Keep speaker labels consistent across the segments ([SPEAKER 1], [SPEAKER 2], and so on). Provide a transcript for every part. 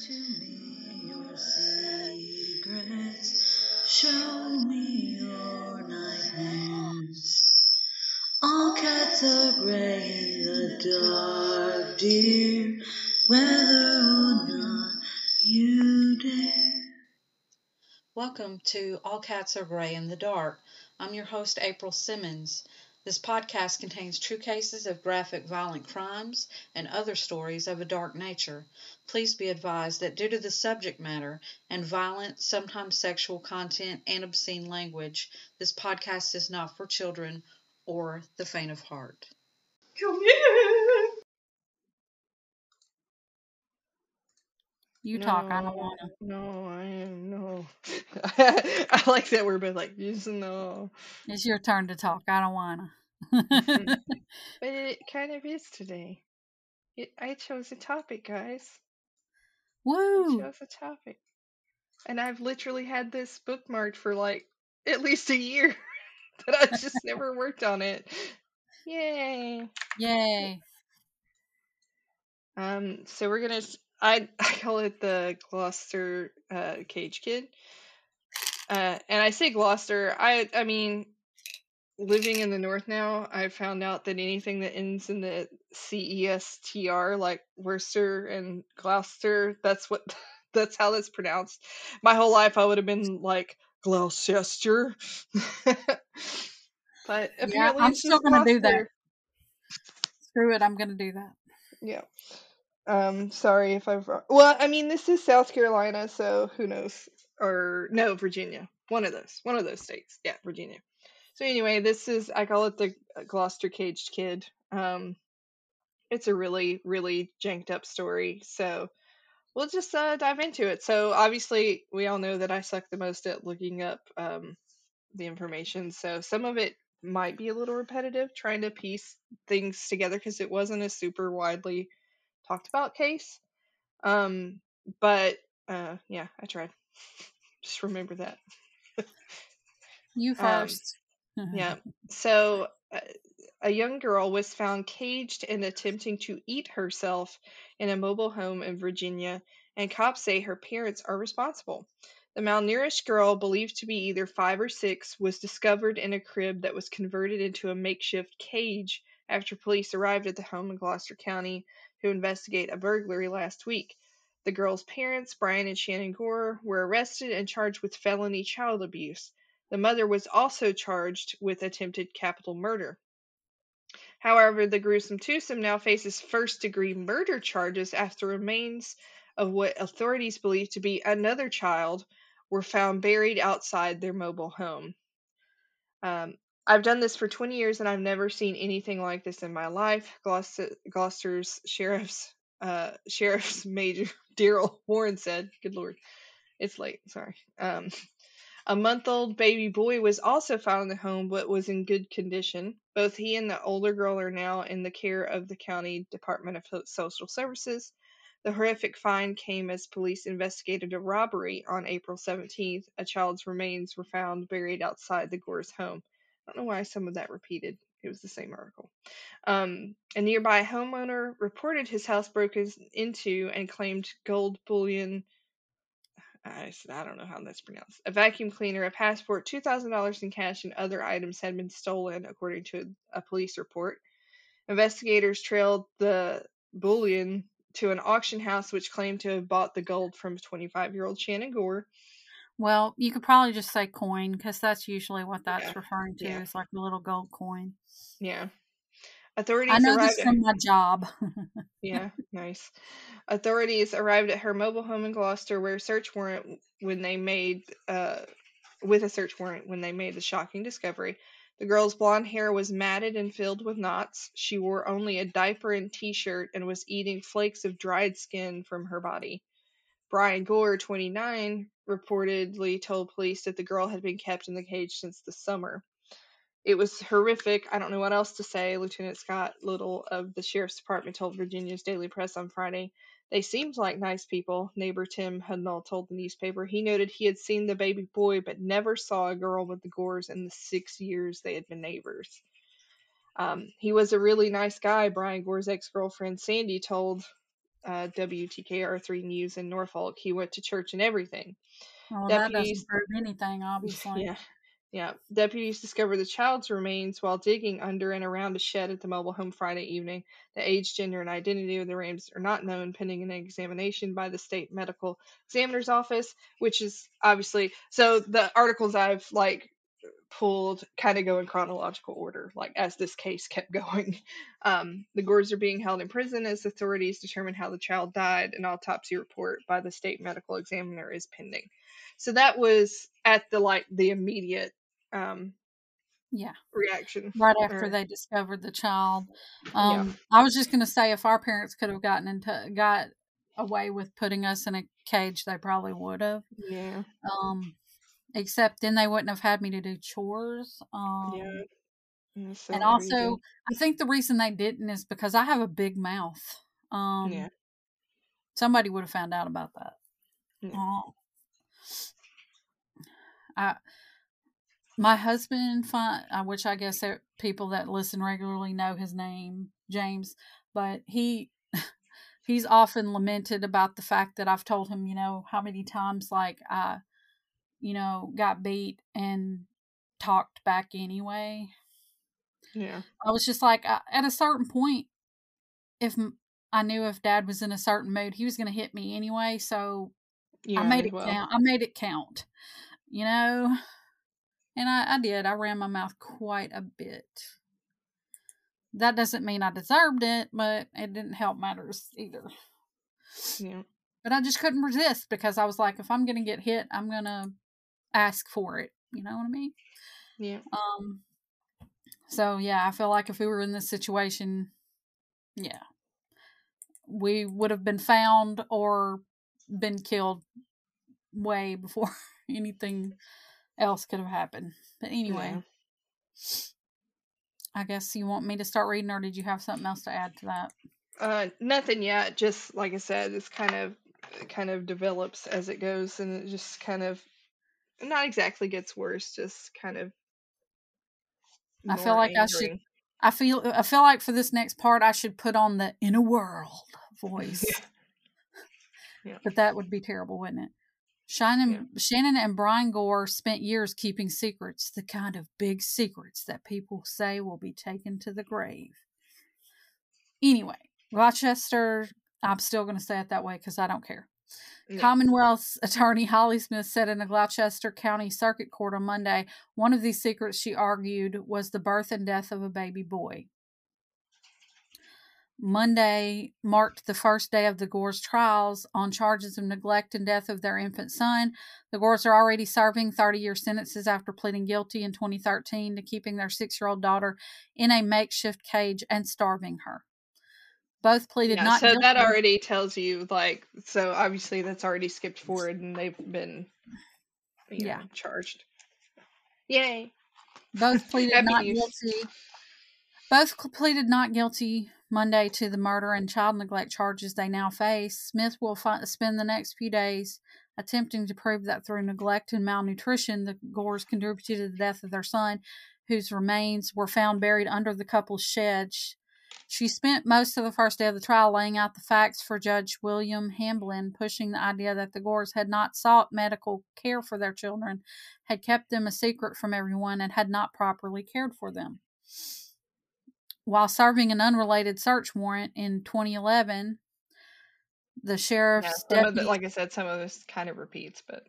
[SPEAKER 1] to me your secrets. Show me your nightmares. All cats are gray in the dark, dear, whether or not you dare.
[SPEAKER 2] Welcome to All Cats Are Gray in the Dark. I'm your host, April Simmons. This podcast contains true cases of graphic violent crimes and other stories of a dark nature. Please be advised that due to the subject matter and violent, sometimes sexual content and obscene language, this podcast is not for children or the faint of heart.
[SPEAKER 1] Come here.
[SPEAKER 2] You talk, I don't want to.
[SPEAKER 3] No, I am no. I like that we're both like, yes, no.
[SPEAKER 2] It's your turn to talk, I don't want
[SPEAKER 3] But
[SPEAKER 2] to.
[SPEAKER 3] it kind of is today. I chose a topic, guys. I
[SPEAKER 2] Woo!
[SPEAKER 3] chose a topic. And I've literally had this bookmarked for like at least a year. But I just never worked on it. Yay.
[SPEAKER 2] Yay.
[SPEAKER 3] So we're gonna I call it the Gloucester Cage Kid. And I say Gloucester, I mean, living in the north now, I've found out that anything that ends in the CESTR, like Worcester and Gloucester, that's how that's pronounced. My whole life I would have been like Gloucester. But apparently
[SPEAKER 2] I'm
[SPEAKER 3] it's
[SPEAKER 2] still
[SPEAKER 3] just
[SPEAKER 2] gonna do that.
[SPEAKER 3] Gloucester.
[SPEAKER 2] Screw it, I'm gonna do that.
[SPEAKER 3] Yeah. Sorry if I've well, I mean, this is South Carolina, so who knows? Or no, Virginia. One of those states. Yeah, Virginia. So anyway, I call it the Gloucester Caged Kid. It's a really, really janked up story. So we'll just dive into it. So obviously, we all know that I suck the most at looking up the information. So some of it might be a little repetitive, trying to piece things together because it wasn't a super widely talked about case. But yeah, I tried. Just remember that.
[SPEAKER 2] You first.
[SPEAKER 3] Yeah. So a young girl was found caged and attempting to eat herself in a mobile home in Virginia, and cops say her parents are responsible. The malnourished girl, believed to be either 5 or 6, was discovered in a crib that was converted into a makeshift cage after police arrived at the home in Gloucester County to investigate a burglary last week. The girl's parents, Brian and Shannon Gore, were arrested and charged with felony child abuse. The mother was also charged with attempted capital murder. However, the gruesome twosome now faces first-degree murder charges after remains of what authorities believe to be another child were found buried outside their mobile home. I've done this for 20 years and I've never seen anything like this in my life. Gloucester's Sheriff's Major Daryl Warren said, "Good Lord, it's late. Sorry." A month-old baby boy was also found in the home but was in good condition. Both he and the older girl are now in the care of the County Department of Social Services. The horrific find came as police investigated a robbery on April 17th. A child's remains were found buried outside the Gore's home. I don't know why some of that repeated. It was the same article. A nearby homeowner reported his house broken into and claimed gold bullion. I don't know how that's pronounced. A vacuum cleaner, a passport, $2,000 in cash, and other items had been stolen, according to a police report. Investigators trailed the bullion to an auction house which claimed to have bought the gold from 25-year-old Shannon Gore.
[SPEAKER 2] Well, you could probably just say coin because that's usually what that's
[SPEAKER 3] Yeah,
[SPEAKER 2] referring to.
[SPEAKER 3] yeah.
[SPEAKER 2] It's like a little gold coin.
[SPEAKER 3] Yeah.
[SPEAKER 2] I
[SPEAKER 3] Authorities
[SPEAKER 2] know
[SPEAKER 3] arrived
[SPEAKER 2] this from my job.
[SPEAKER 3] Yeah, nice. Authorities arrived at her mobile home in Gloucester where with a search warrant when they made the shocking discovery. The girl's blonde hair was matted and filled with knots. She wore only a diaper and t-shirt and was eating flakes of dried skin from her body. Brian Gore, 29, reportedly told police that the girl had been kept in the cage since the summer. It was horrific. I don't know what else to say. Lieutenant Scott Little of the Sheriff's Department told Virginia's Daily Press on Friday. They seemed like nice people, neighbor Tim Hudnall told the newspaper. He noted he had seen the baby boy but never saw a girl with the Gores in the 6 years they had been neighbors. He was a really nice guy, Brian Gore's ex-girlfriend Sandy told WTKR3 News in Norfolk. He went to church and everything.
[SPEAKER 4] Well, that doesn't
[SPEAKER 3] Deputies,
[SPEAKER 4] prove anything, obviously.
[SPEAKER 3] yeah. Deputies discovered the child's remains while digging under and around a shed at the mobile home Friday evening. The age, gender, and identity of the remains are not known, pending an examination by the state medical examiner's office, which is obviously so. The articles I've pulled kind of go in chronological order, as this case kept going. The Gores are being held in prison as authorities determine how the child died. An autopsy report by the state medical examiner is pending. So that was at the immediate reaction.
[SPEAKER 4] Right after they discovered the child.
[SPEAKER 3] Yeah.
[SPEAKER 4] I was just going to say, if our parents could have got away with putting us in a cage, they probably would have.
[SPEAKER 3] Yeah.
[SPEAKER 4] Except then they wouldn't have had me to do chores.
[SPEAKER 3] Yeah.
[SPEAKER 4] And also, I think the reason they didn't is because I have a big mouth.
[SPEAKER 3] Yeah.
[SPEAKER 4] Somebody would have found out about that.
[SPEAKER 3] Yeah.
[SPEAKER 4] My husband, which I guess people that listen regularly know his name, James, but he's often lamented about the fact that I've told him, how many times I, got beat and talked back anyway.
[SPEAKER 3] Yeah.
[SPEAKER 4] I was just like, at a certain point, if I knew if Dad was in a certain mood, he was going to hit me anyway. So I made it count. I made it count, And I did. I ran my mouth quite a bit. That doesn't mean I deserved it, but it didn't help matters either.
[SPEAKER 3] Yeah.
[SPEAKER 4] But I just couldn't resist because I was like, if I'm going to get hit, I'm going to ask for it. You know what I mean?
[SPEAKER 3] Yeah.
[SPEAKER 4] So, yeah, I feel like if we were in this situation, yeah, we would have been found or been killed way before anything else could have happened. But anyway, I guess you want me to start reading, or did you have something else to add to that?
[SPEAKER 3] Nothing yet. Just like I said, it's kind of develops as it goes, and it just kind of not exactly gets worse. Just kind of.
[SPEAKER 4] I feel like I feel like for this next part, I should put on the "In a World" voice.
[SPEAKER 3] Yeah.
[SPEAKER 4] But that would be terrible, wouldn't it? Shannon and Brian Gore spent years keeping secrets, the kind of big secrets that people say will be taken to the grave. Anyway, Gloucester, I'm still going to say it that way because I don't care. Yeah. Commonwealth's attorney Holly Smith said in the Gloucester County Circuit Court on Monday, one of these secrets, she argued, was the birth and death of a baby boy. Monday marked the first day of the Gores trials on charges of neglect and death of their infant son. The Gores are already serving 30-year sentences after pleading guilty in 2013 to keeping their 6-year-old daughter in a makeshift cage and starving her. Both pleaded not guilty. So
[SPEAKER 3] that already tells you, so obviously that's already skipped forward and they've been charged. Yay.
[SPEAKER 4] Both pleaded not guilty. Both pleaded not guilty Monday to the murder and child neglect charges they now face. Smith will spend the next few days attempting to prove that through neglect and malnutrition, the Gores contributed to the death of their son, whose remains were found buried under the couple's shed. She spent most of the first day of the trial laying out the facts for Judge William Hamblin, pushing the idea that the Gores had not sought medical care for their children, had kept them a secret from everyone, and had not properly cared for them. While serving an unrelated search warrant in 2011, the sheriff's deputies...
[SPEAKER 3] like I said, some of this kind of repeats, but...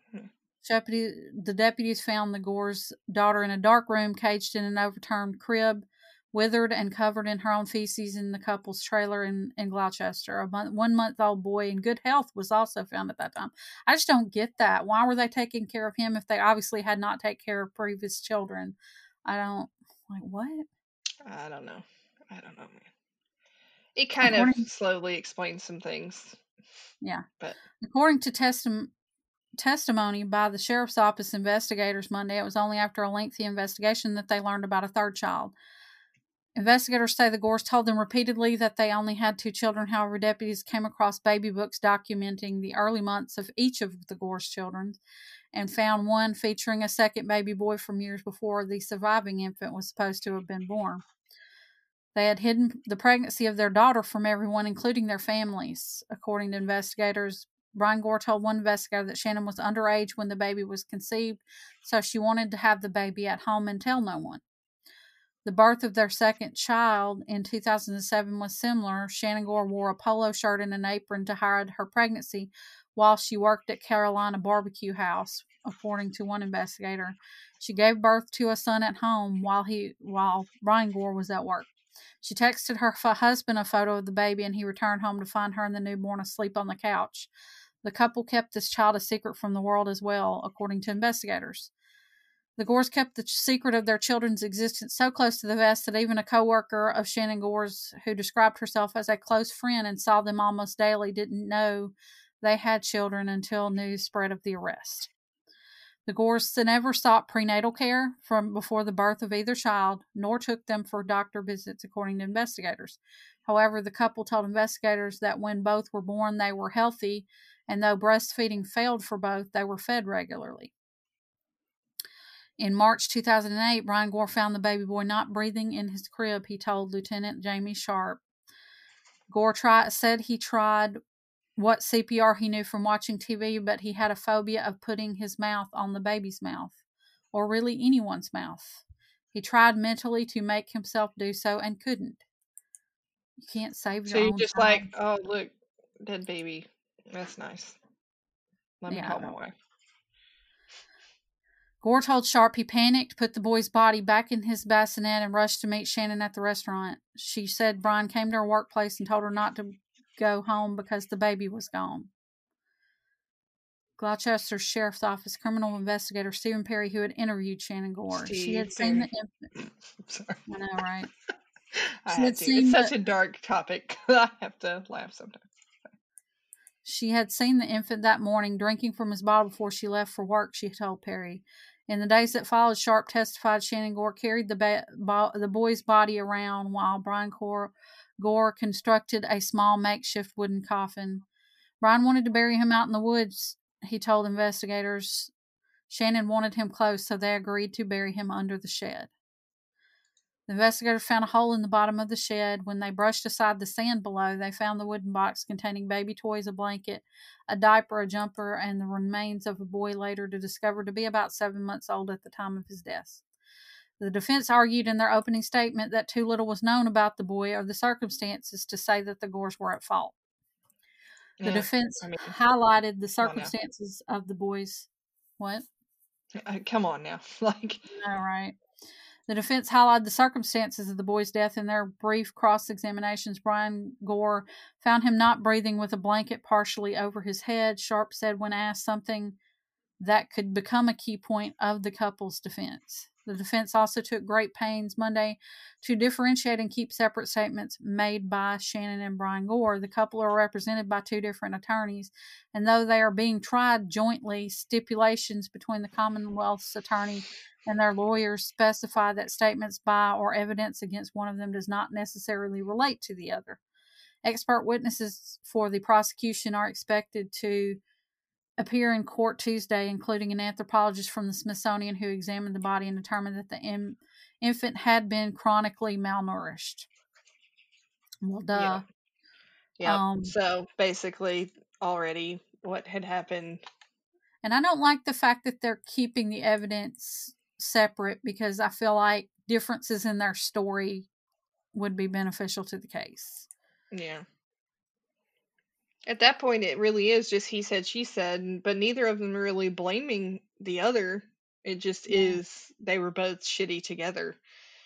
[SPEAKER 4] The deputies found the Gores' daughter in a dark room, caged in an overturned crib, withered and covered in her own feces in the couple's trailer in Gloucester. A 1-month-old boy in good health was also found at that time. I just don't get that. Why were they taking care of him if they obviously had not taken care of previous children? What?
[SPEAKER 3] I don't know, man. It kind of slowly explains some things.
[SPEAKER 4] Yeah.
[SPEAKER 3] But
[SPEAKER 4] according to testimony by the sheriff's office investigators Monday, it was only after a lengthy investigation that they learned about a third child. Investigators say the Gores told them repeatedly that they only had 2 children. However, deputies came across baby books documenting the early months of each of the Gores' children and found one featuring a second baby boy from years before the surviving infant was supposed to have been born. They had hidden the pregnancy of their daughter from everyone, including their families. According to investigators, Brian Gore told one investigator that Shannon was underage when the baby was conceived, so she wanted to have the baby at home and tell no one. The birth of their second child in 2007 was similar. Shannon Gore wore a polo shirt and an apron to hide her pregnancy while she worked at Carolina Barbecue House, according to one investigator. She gave birth to a son at home while Brian Gore was at work. She texted her husband a photo of the baby, and he returned home to find her and the newborn asleep on the couch. The couple kept this child a secret from the world as well, according to investigators. The Gores kept the secret of their children's existence so close to the vest that even a co-worker of Shannon Gore's, who described herself as a close friend and saw them almost daily, didn't know they had children until news spread of the arrest. The Gores never sought prenatal care from before the birth of either child, nor took them for doctor visits, according to investigators. However, the couple told investigators that when both were born, they were healthy, and though breastfeeding failed for both, they were fed regularly. In March 2008, Brian Gore found the baby boy not breathing in his crib, he told Lieutenant Jamie Sharp. Gore said he tried what CPR he knew from watching TV, but he had a phobia of putting his mouth on the baby's mouth, or really anyone's mouth. He tried mentally to make himself do so and couldn't. You can't save your own child.
[SPEAKER 3] So you're just like, oh, look, dead baby. That's nice. Let me call my wife.
[SPEAKER 4] Gore told Sharp he panicked, put the boy's body back in his bassinet, and rushed to meet Shannon at the restaurant. She said Brian came to her workplace and told her not to go home because the baby was gone. Gloucester Sheriff's Office criminal investigator Stephen Perry, who had interviewed Shannon Gore, she had seen the infant.
[SPEAKER 3] Sorry.
[SPEAKER 4] I know, right?
[SPEAKER 3] It's such a dark topic. I have to laugh sometimes.
[SPEAKER 4] She had seen the infant that morning drinking from his bottle before she left for work, she told Perry. In the days that followed, Sharp testified Shannon Gore carried the boy's body around while Brian Gore constructed a small makeshift wooden coffin. Brian wanted to bury him out in the woods, he told investigators. Shannon wanted him close, so they agreed to bury him under the shed. The investigators found a hole in the bottom of the shed. When they brushed aside the sand below, they found the wooden box containing baby toys, a blanket, a diaper, a jumper, and the remains of a boy later to discover to be about 7 months old at the time of his death. The defense argued in their opening statement that too little was known about the boy or the circumstances to say that the Gores were at fault. The defense highlighted the circumstances of the boy's... What?
[SPEAKER 3] Come on now.
[SPEAKER 4] All right. The defense highlighted the circumstances of the boy's death in their brief cross-examinations. Brian Gore found him not breathing with a blanket partially over his head. Sharp said when asked something that could become a key point of the couple's defense. The defense also took great pains Monday to differentiate and keep separate statements made by Shannon and Brian Gore. The couple are represented by two different attorneys, and though they are being tried jointly, stipulations between the Commonwealth's attorney and their lawyers specify that statements by or evidence against one of them does not necessarily relate to the other. Expert witnesses for the prosecution are expected to appear in court Tuesday, including an anthropologist from the Smithsonian who examined the body and determined that the infant had been chronically malnourished. Well, duh.
[SPEAKER 3] Yeah. So basically, already what had happened.
[SPEAKER 4] And I don't like the fact that they're keeping the evidence separate because I feel like differences in their story would be beneficial to the case.
[SPEAKER 3] Yeah. At that point, it really is just he said, she said, but neither of them are really blaming the other. It just is they were both shitty together.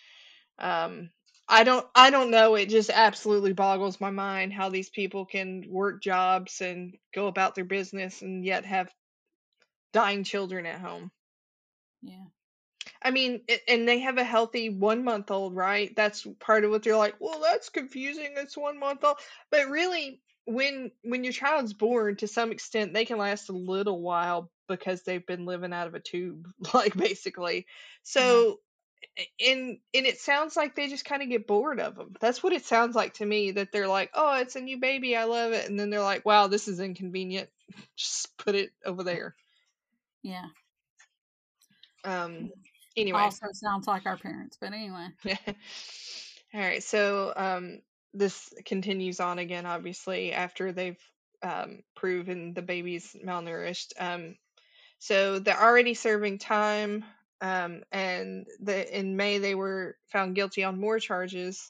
[SPEAKER 3] I don't know. It just absolutely boggles my mind how these people can work jobs and go about their business and yet have dying children at home.
[SPEAKER 4] Yeah.
[SPEAKER 3] I mean, and they have a healthy 1 month old, right? That's part of what they're like, well, that's confusing. It's 1 month old. But really, when your child's born, to some extent, they can last a little while because they've been living out of a tube, like, basically. So, and it sounds like they just kind of get bored of them. That's what it sounds like to me, that they're like, oh, it's a new baby, I love it. And then they're like, wow, this is inconvenient. Just put it over there.
[SPEAKER 4] Yeah.
[SPEAKER 3] Anyway.
[SPEAKER 4] Also sounds like our parents, but anyway.
[SPEAKER 3] All right, so this continues on again, obviously, after they've proven the baby's malnourished. So they're already serving time, and in May they were found guilty on more charges,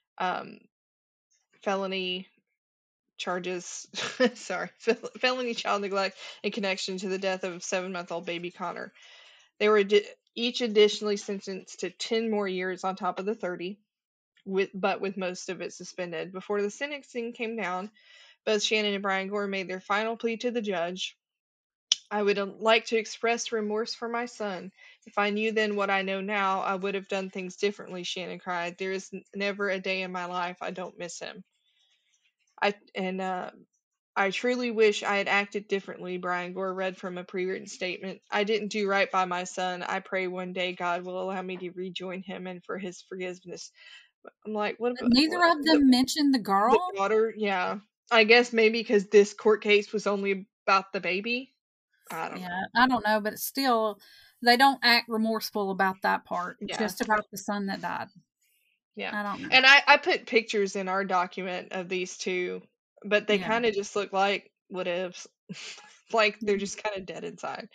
[SPEAKER 3] felony charges, sorry, felony child neglect in connection to the death of 7-month-old baby Connor. They were each additionally sentenced to 10 more years on top of the 30. But with most of it suspended. Before the sentencing came down, both Shannon and Brian Gore made their final plea to the judge. I would like to express remorse for my son. If I knew then what I know now, I would have done things differently, Shannon cried. There is never a day in my life I don't miss him. I truly wish I had acted differently, Brian Gore read from a pre-written statement. I didn't do right by my son. I pray one day God will allow me to rejoin him and for his forgiveness. I'm like, what about
[SPEAKER 4] Neither of them mentioned the girl?
[SPEAKER 3] The daughter, yeah. I guess maybe because this court case was only about the baby. I don't know,
[SPEAKER 4] but still, they don't act remorseful about that part.
[SPEAKER 3] Yeah.
[SPEAKER 4] Just about the son that died.
[SPEAKER 3] Yeah.
[SPEAKER 4] I don't know.
[SPEAKER 3] And I put pictures in our document of these two, but they kind of just look like whatevs. Like they're just kind of dead inside.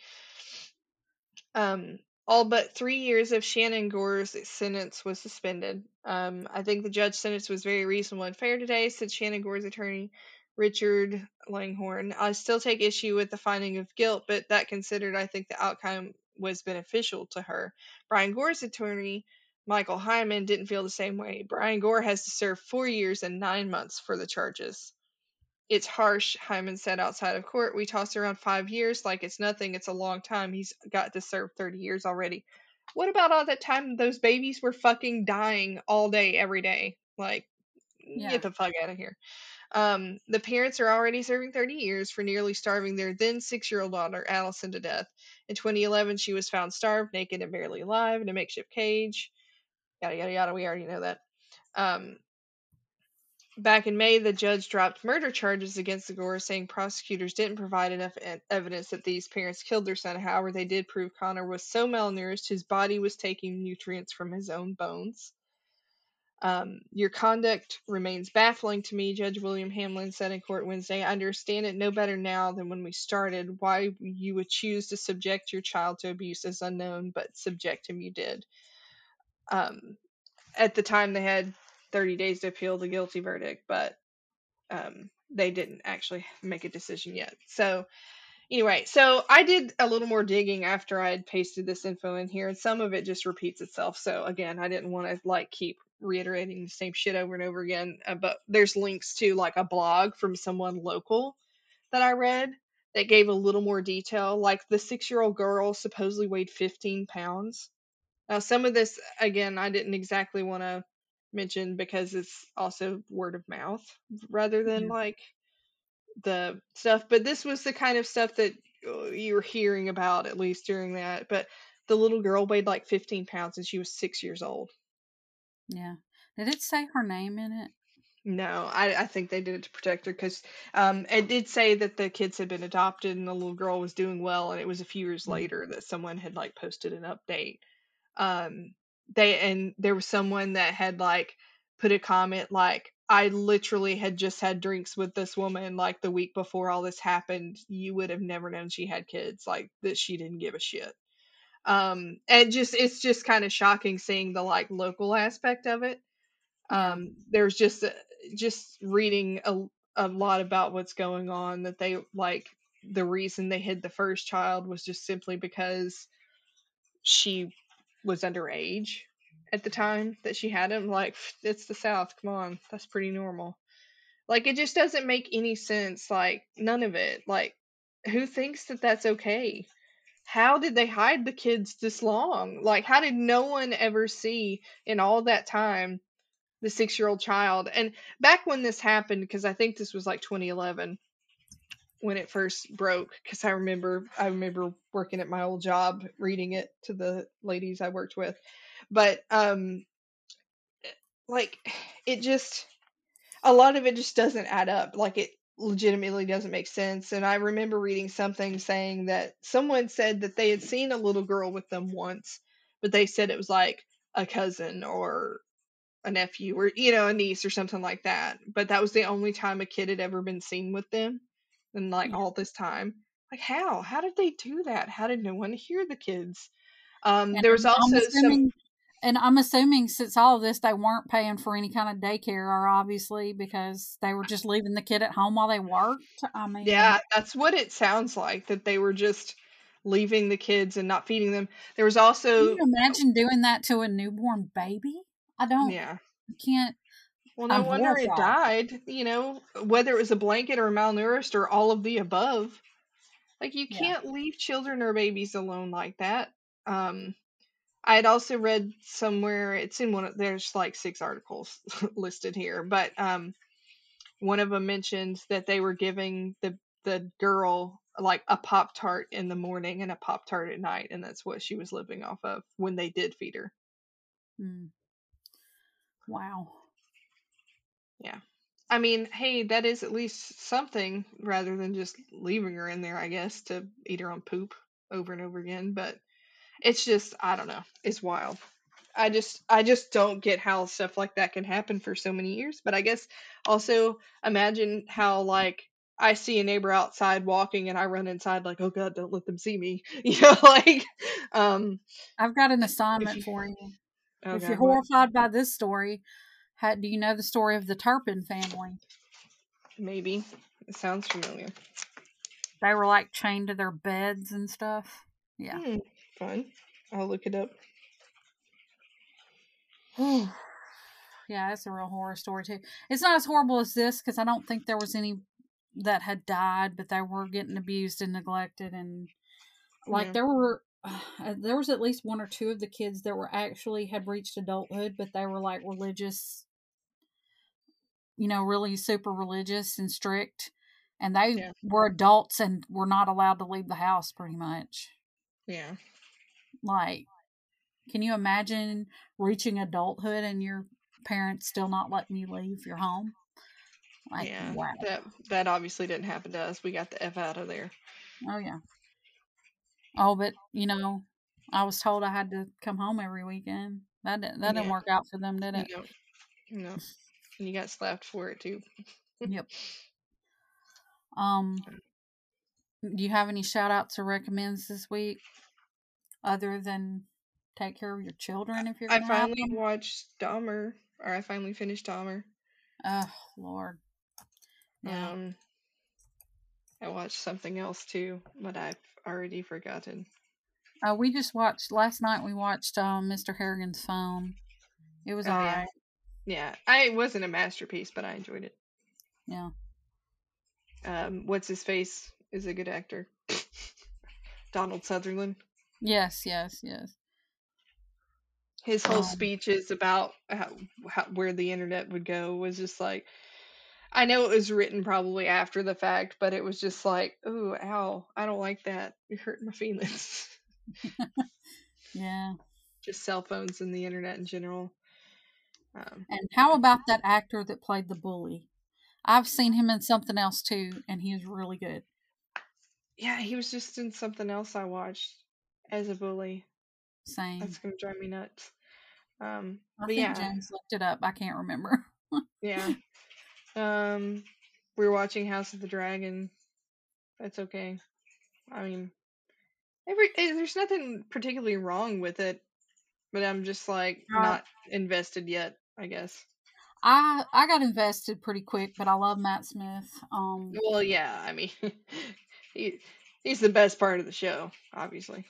[SPEAKER 3] All but 3 years of Shannon Gore's sentence was suspended. I think the judge's sentence was very reasonable and fair today, said Shannon Gore's attorney, Richard Langhorne. I still take issue with the finding of guilt, but that considered, I think the outcome was beneficial to her. Brian Gore's attorney, Michael Hyman, didn't feel the same way. Brian Gore has to serve 4 years and 9 months for the charges. It's harsh, Hyman said outside of court. We toss around 5 years like it's nothing. It's a long time. He's got to serve 30 years already. What about all that time those babies were fucking dying all day, every day? Like, get the fuck out of here. The parents are already serving 30 years for nearly starving their then 6-year-old daughter, Allison, to death. In 2011, she was found starved, naked, and barely alive in a makeshift cage. Yada, yada, yada. We already know that. Back in May, the judge dropped murder charges against the Gores, saying prosecutors didn't provide enough evidence that these parents killed their son. However, they did prove Connor was so malnourished his body was taking nutrients from his own bones. Your conduct remains baffling to me, Judge William Hamlin said in court Wednesday. I understand it no better now than when we started. Why you would choose to subject your child to abuse is unknown, but subject him you did. At the time, they had 30 days to appeal the guilty verdict, but they didn't actually make a decision yet. So anyway, so I did a little more digging after I had pasted this info in here, and some of it just repeats itself. So again, I didn't want to keep reiterating the same shit over and over again. But there's links to a blog from someone local that I read that gave a little more detail. Like the 6-year-old girl supposedly weighed 15 pounds. Now some of this, again, I didn't exactly want to mention because it's also word of mouth rather than the stuff, but this was the kind of stuff that you were hearing about, at least during that. But the little girl weighed 15 pounds and she was 6 years old.
[SPEAKER 4] Yeah. Did it say her name in it?
[SPEAKER 3] No, I think they did it to protect her because it did say that the kids had been adopted and the little girl was doing well, and it was a few years later that someone had posted an update. There was someone that had put a comment I literally had just had drinks with this woman the week before all this happened. You would have never known she had kids, that she didn't give a shit. And it's just kind of shocking seeing the local aspect of it. There's just reading a lot about what's going on, that they the reason they hid the first child was just simply because she was underage at the time that she had him. It's the South, come on, that's pretty normal. It just doesn't make any sense. None of it. Who thinks that that's okay? How did they hide the kids this long? How did no one ever see in all that time the 6-year-old child? And back when this happened, because I think this was 2011 when it first broke, because I remember working at my old job reading it to the ladies I worked with. But it just, a lot of it just doesn't add up. It legitimately doesn't make sense. And I remember reading something saying that someone said that they had seen a little girl with them once, but they said it was a cousin or a nephew or, a niece or something like that. But that was the only time a kid had ever been seen with them in like all this time. Like how did they do that? How did no one hear the kids? There was also
[SPEAKER 4] I'm assuming since all of this, they weren't paying for any kind of daycare, or obviously because they were just leaving the kid at home while they worked. I mean,
[SPEAKER 3] yeah, that's what it sounds like, that they were just leaving the kids and not feeding them. There was also,
[SPEAKER 4] can you imagine doing that to a newborn baby? I can't.
[SPEAKER 3] Well, no wonder it died, whether it was a blanket or malnourished or all of the above. Like, you can't leave children or babies alone like that. I had also read somewhere, it's in there's like 6 articles listed here, but one of them mentioned that they were giving the girl like a Pop-Tart in the morning and a Pop-Tart at night, and that's what she was living off of when they did feed her.
[SPEAKER 4] Wow.
[SPEAKER 3] Yeah. I mean, hey, that is at least something rather than just leaving her in there, I guess, to eat her own poop over and over again. But it's just, I don't know. It's wild. I just don't get how stuff like that can happen for so many years. But I guess also imagine how, like, I see a neighbor outside walking and I run inside like, oh God, don't let them see me. Like,
[SPEAKER 4] I've got an assignment for you. Oh, if God, you're horrified by this story, do you know the story of the Turpin family?
[SPEAKER 3] Maybe. It sounds familiar.
[SPEAKER 4] They were like chained to their beds and stuff. Yeah.
[SPEAKER 3] Fun. I'll look it up.
[SPEAKER 4] Yeah, it's a real horror story too. It's not as horrible as this because I don't think there was any that had died, but they were getting abused and neglected, and like there was at least 1 or 2 of the kids that were actually had reached adulthood, but they were like religious, really super religious and strict, and they were adults and were not allowed to leave the house pretty much.
[SPEAKER 3] Yeah.
[SPEAKER 4] Like, can you imagine reaching adulthood and your parents still not letting you leave your home? Like,
[SPEAKER 3] yeah,
[SPEAKER 4] wow.
[SPEAKER 3] That obviously didn't happen to us. We got the F out of there.
[SPEAKER 4] Oh, yeah. Oh, but, I was told I had to come home every weekend. That didn't work out for them, did it?
[SPEAKER 3] No. You got slapped for it, too.
[SPEAKER 4] Yep. Do you have any shout-outs or recommends this week? Other than take care of your children if you're going to have them?
[SPEAKER 3] I finally watched Dahmer. Or I finally finished Dahmer.
[SPEAKER 4] Oh, Lord. Yeah.
[SPEAKER 3] I watched something else, too, but I've already forgotten.
[SPEAKER 4] We just watched, last night we watched Mr. Harrigan's Phone. It was alright.
[SPEAKER 3] Yeah. It wasn't a masterpiece, but I enjoyed it.
[SPEAKER 4] Yeah.
[SPEAKER 3] What's his face is a good actor. Donald Sutherland.
[SPEAKER 4] Yes.
[SPEAKER 3] His whole speech is about where the internet would go was just like, I know it was written probably after the fact, but it was just like, ooh, ow, I don't like that. You're hurting my feelings.
[SPEAKER 4] Yeah.
[SPEAKER 3] Just cell phones and the internet in general.
[SPEAKER 4] And how about that actor that played the bully? I've seen him in something else too, and he was really good.
[SPEAKER 3] Yeah, he was just in something else I watched as a bully.
[SPEAKER 4] Same.
[SPEAKER 3] That's going to drive me nuts.
[SPEAKER 4] I think James looked it up. I can't remember.
[SPEAKER 3] Yeah. We're watching House of the Dragon. That's okay. I mean, there's nothing particularly wrong with it, but I'm just like not invested yet, I guess.
[SPEAKER 4] I got invested pretty quick, but I love Matt Smith.
[SPEAKER 3] Well, yeah, I mean, he's the best part of the show, obviously.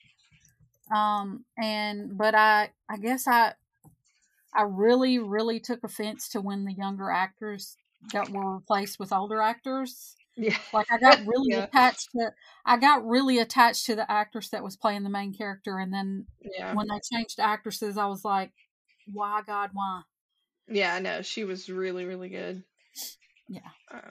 [SPEAKER 4] But I guess I really, really took offense to when the younger actors were replaced with older actors.
[SPEAKER 3] Yeah.
[SPEAKER 4] Like I got really attached to the actress that was playing the main character, and then when they changed actresses, I was like, why, God, why?
[SPEAKER 3] Yeah, I know. She was really, really good.
[SPEAKER 4] Yeah.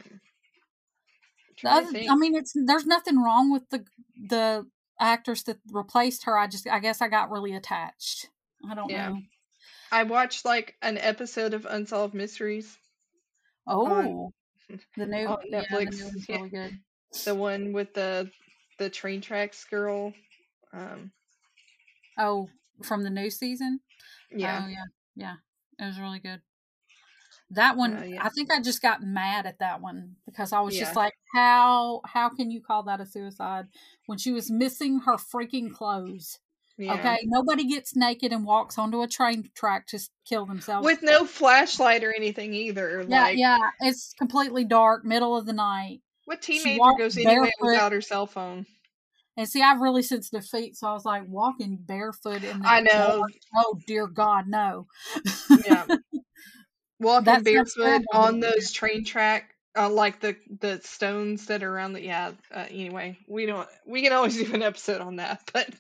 [SPEAKER 4] There's nothing wrong with the actress that replaced her. I guess I got really attached. I don't know.
[SPEAKER 3] I watched like an episode of Unsolved Mysteries.
[SPEAKER 4] Oh, the new Netflix. The new one's really good.
[SPEAKER 3] The one with the train tracks girl.
[SPEAKER 4] Oh, from the new season.
[SPEAKER 3] Yeah.
[SPEAKER 4] Oh, yeah. It was really good. That one,
[SPEAKER 3] Yeah.
[SPEAKER 4] I think I just got mad at that one because I was
[SPEAKER 3] Yeah.
[SPEAKER 4] just like, how can you call that a suicide when she was missing her freaking clothes?
[SPEAKER 3] Yeah.
[SPEAKER 4] Okay, nobody gets naked and walks onto a train track to kill themselves.
[SPEAKER 3] With no flashlight or anything either.
[SPEAKER 4] Yeah, it's completely dark, middle of the night.
[SPEAKER 3] What teenager goes anywhere without her cell phone?
[SPEAKER 4] And see, I have really sensitive feet, so I was like, walking barefoot in the
[SPEAKER 3] I know.
[SPEAKER 4] dark. Oh dear God, no.
[SPEAKER 3] Yeah. Walking barefoot on those train track, like the stones that are around the anyway, we can always do an episode on that, but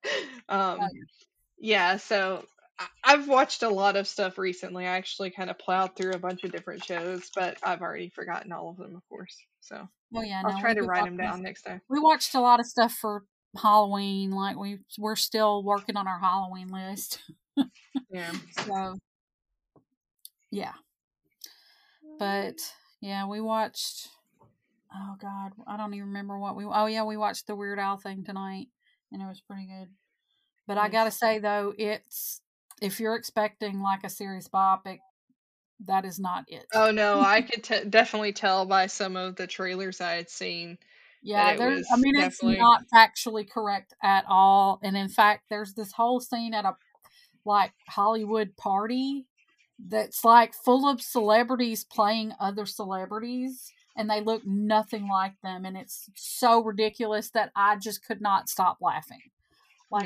[SPEAKER 3] yeah, so I've watched a lot of stuff recently. I actually kind of plowed through a bunch of different shows, but I've already forgotten all of them, of course. So I'll try to write them down next time.
[SPEAKER 4] We watched a lot of stuff for Halloween. Like we're still working on our Halloween list.
[SPEAKER 3] Yeah.
[SPEAKER 4] So yeah. But yeah, we watched. Oh God, I don't even remember what we. Oh yeah, we watched the Weird Al thing tonight, and it was pretty good. But I gotta say though, it's if you're expecting like a serious biopic, that is not it.
[SPEAKER 3] Oh no, I could definitely tell by some of the trailers I had seen.
[SPEAKER 4] Yeah, it's not factually correct at all. And in fact, there's this whole scene at a like Hollywood party that's like full of celebrities playing other celebrities, and they look nothing like them, and it's so ridiculous that I just could not stop laughing. Like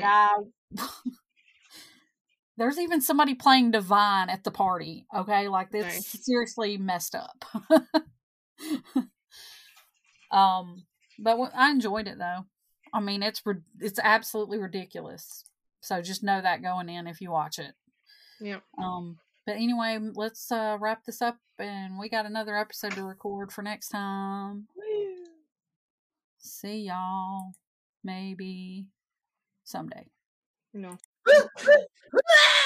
[SPEAKER 4] there's even somebody playing Divine at the party. Okay, like this seriously messed up. But I enjoyed it though. I mean, it's absolutely ridiculous. So just know that going in if you watch it.
[SPEAKER 3] Yeah.
[SPEAKER 4] But anyway, let's wrap this up, and we got another episode to record for next time. See y'all maybe someday.
[SPEAKER 3] No.